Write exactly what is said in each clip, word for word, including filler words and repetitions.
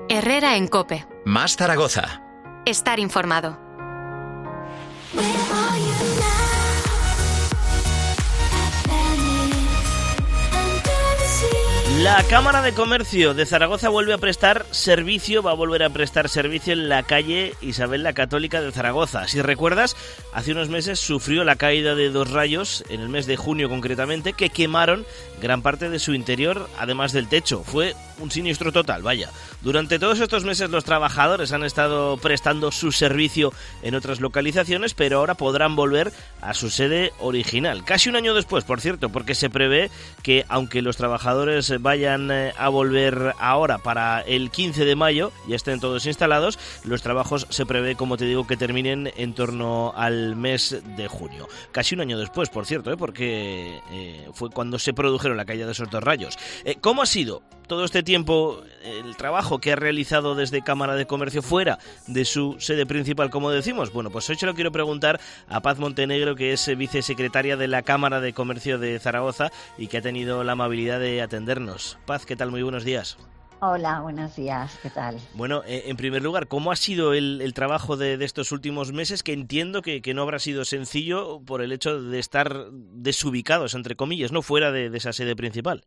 Herrera en COPE. Más Zaragoza. Estar informado. La Cámara de Comercio de Zaragoza vuelve a prestar servicio, va a volver a prestar servicio en la calle Isabel la Católica de Zaragoza. Si recuerdas, hace unos meses sufrió la caída de dos rayos, en el mes de junio concretamente, que quemaron gran parte de su interior, además del techo. Fue un siniestro total, vaya. Durante todos estos meses los trabajadores han estado prestando su servicio en otras localizaciones, pero ahora podrán volver a su sede original. Casi un año después, por cierto, porque se prevé que, aunque los trabajadores vayan a volver ahora para el quince de mayo, ya estén todos instalados, los trabajos se prevé, como te digo, que terminen en torno al mes de junio. Casi un año después, por cierto, ¿eh? porque eh, fue cuando se produjeron la caída de esos dos rayos. Eh, ¿Cómo ha sido todo este tiempo el trabajo que ha realizado desde Cámara de Comercio fuera de su sede principal, como decimos? Bueno, pues hoy se lo quiero preguntar a Paz Montenegro, que es vicesecretaria de la Cámara de Comercio de Zaragoza y que ha tenido la amabilidad de atendernos. Paz, ¿qué tal? Muy buenos días. Hola, buenos días, ¿qué tal? Bueno, eh, en primer lugar, ¿cómo ha sido el, el trabajo de, de estos últimos meses? Que entiendo que, que no habrá sido sencillo por el hecho de estar desubicados, entre comillas, no fuera de, de esa sede principal.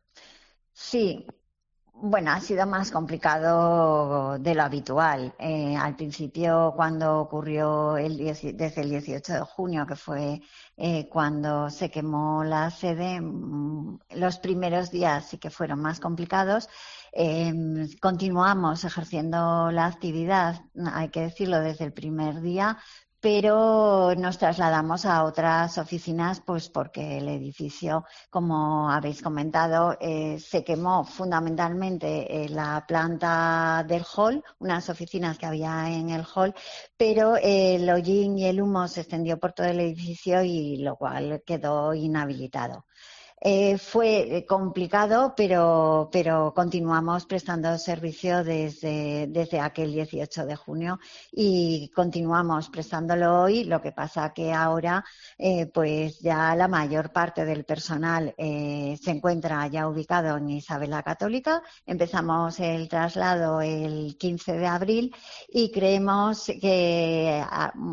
Sí, bueno, ha sido más complicado de lo habitual. Eh, al principio, cuando ocurrió el diez, desde el dieciocho de junio, que fue eh, cuando se quemó la sede, los primeros días sí que fueron más complicados. Eh, continuamos ejerciendo la actividad, hay que decirlo, desde el primer día, pero nos trasladamos a otras oficinas pues porque el edificio, como habéis comentado, eh, se quemó fundamentalmente en la planta del hall, unas oficinas que había en el hall, pero eh, el hollín y el humo se extendió por todo el edificio y lo cual quedó inhabilitado. Eh, fue complicado, pero, pero continuamos prestando servicio desde, desde aquel dieciocho de junio y continuamos prestándolo hoy. Lo que pasa que ahora eh, pues ya la mayor parte del personal eh, se encuentra ya ubicado en Isabel la Católica. Empezamos el traslado el quince de abril y creemos que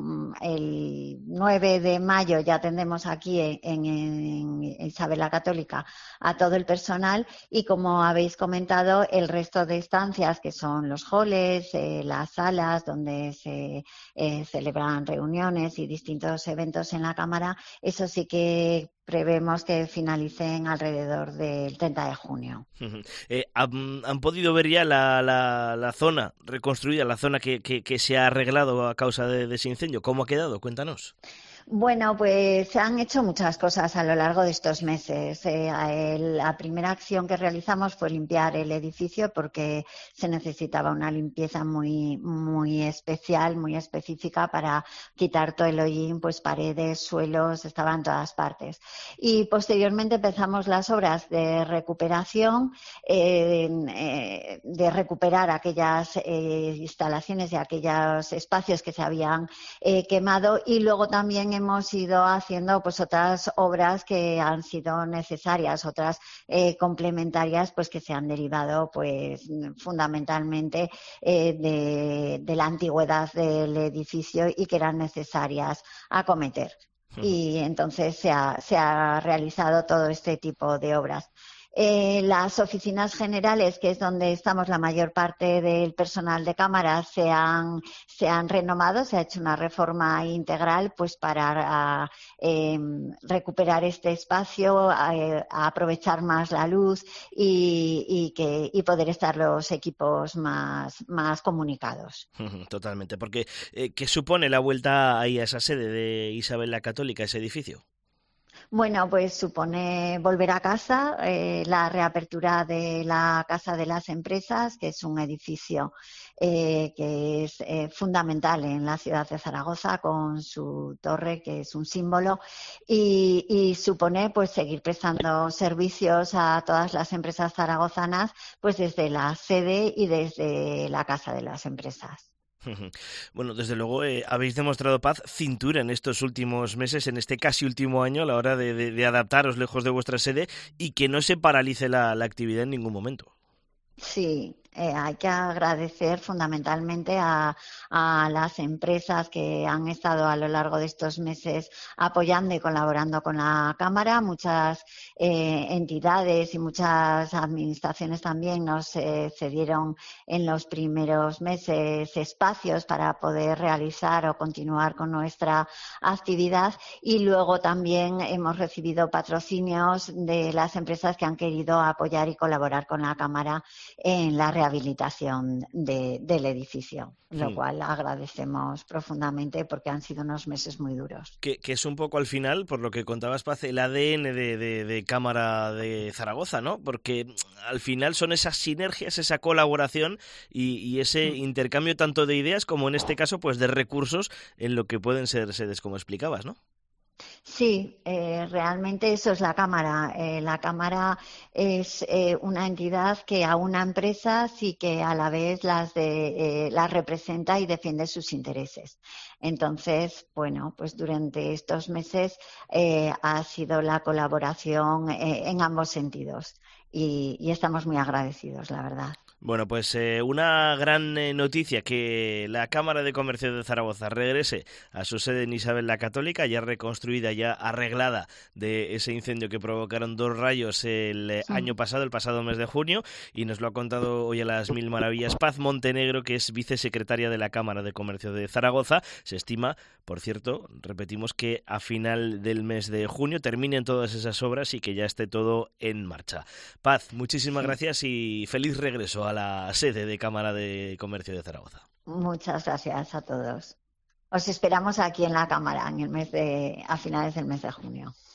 el nueve de mayo ya tendremos aquí en, en, en Isabel la Católica Católica a todo el personal y, como habéis comentado, el resto de estancias, que son los halls, eh, las salas donde se eh, celebran reuniones y distintos eventos en la Cámara, eso sí que prevemos que finalicen alrededor del treinta de junio. Uh-huh. Eh, ¿han, ¿Han podido ver ya la, la, la zona reconstruida, la zona que, que, que se ha arreglado a causa de, de ese incendio? ¿Cómo ha quedado? Cuéntanos. Bueno, pues se han hecho muchas cosas a lo largo de estos meses. Eh, el, la primera acción que realizamos fue limpiar el edificio porque se necesitaba una limpieza muy, muy especial, muy específica para quitar todo el hollín, pues paredes, suelos, estaban en todas partes. Y posteriormente empezamos las obras de recuperación, eh, eh, de recuperar aquellas eh, instalaciones y aquellos espacios que se habían eh, quemado, y luego también hemos ido haciendo pues otras obras que han sido necesarias, otras eh, complementarias, pues que se han derivado pues fundamentalmente eh, de, de la antigüedad del edificio y que eran necesarias acometer. Uh-huh. Y entonces se ha, se ha realizado todo este tipo de obras. Eh, las oficinas generales, que es donde estamos la mayor parte del personal de cámara, se han, se han renovado, se ha hecho una reforma integral pues para a, eh, recuperar este espacio, a, a aprovechar más la luz y, y, que, y poder estar los equipos más, más comunicados. Totalmente, porque eh, ¿qué supone la vuelta ahí a esa sede de Isabel la Católica, ese edificio? Bueno, pues supone volver a casa, eh, la reapertura de la Casa de las Empresas, que es un edificio eh, que es eh, fundamental en la ciudad de Zaragoza, con su torre, que es un símbolo, y, y supone pues seguir prestando servicios a todas las empresas zaragozanas, pues desde la sede y desde la Casa de las Empresas. Bueno, desde luego eh, habéis demostrado, Paz, cintura en estos últimos meses, en este casi último año, a la hora de, de, de adaptaros lejos de vuestra sede y que no se paralice la, la actividad en ningún momento. Sí, Eh, hay que agradecer fundamentalmente a, a las empresas que han estado a lo largo de estos meses apoyando y colaborando con la Cámara. Muchas eh, entidades y muchas administraciones también nos eh, cedieron en los primeros meses espacios para poder realizar o continuar con nuestra actividad, y luego también hemos recibido patrocinios de las empresas que han querido apoyar y colaborar con la Cámara en la rehabilitación de, del edificio, lo Hmm. cual agradecemos profundamente porque han sido unos meses muy duros. Que, que es un poco al final, por lo que contabas, Paz, el A D N de, de, de Cámara de Zaragoza, ¿no? Porque al final son esas sinergias, esa colaboración y, y ese intercambio tanto de ideas como en este caso pues de recursos en lo que pueden ser sedes, como explicabas, ¿no? Sí, eh, realmente eso es la Cámara. Eh, la Cámara es eh, una entidad que aúna empresas y que a la vez las, de, eh, las representa y defiende sus intereses. Entonces, bueno, pues durante estos meses eh, ha sido la colaboración eh, en ambos sentidos y, y estamos muy agradecidos, la verdad. Bueno, pues eh, una gran eh, noticia, que la Cámara de Comercio de Zaragoza regrese a su sede en Isabel la Católica, ya reconstruida, ya arreglada de ese incendio que provocaron dos rayos el eh, Sí. año pasado, el pasado mes de junio, y nos lo ha contado hoy a las mil maravillas Paz Montenegro, que es vicesecretaria de la Cámara de Comercio de Zaragoza. Se estima, por cierto, repetimos, que a final del mes de junio terminen todas esas obras y que ya esté todo en marcha. Paz, muchísimas Sí. gracias y feliz regreso a la sede de Cámara de Comercio de Zaragoza. Muchas gracias a todos. Os esperamos aquí en la Cámara en el mes de, a finales del mes de junio.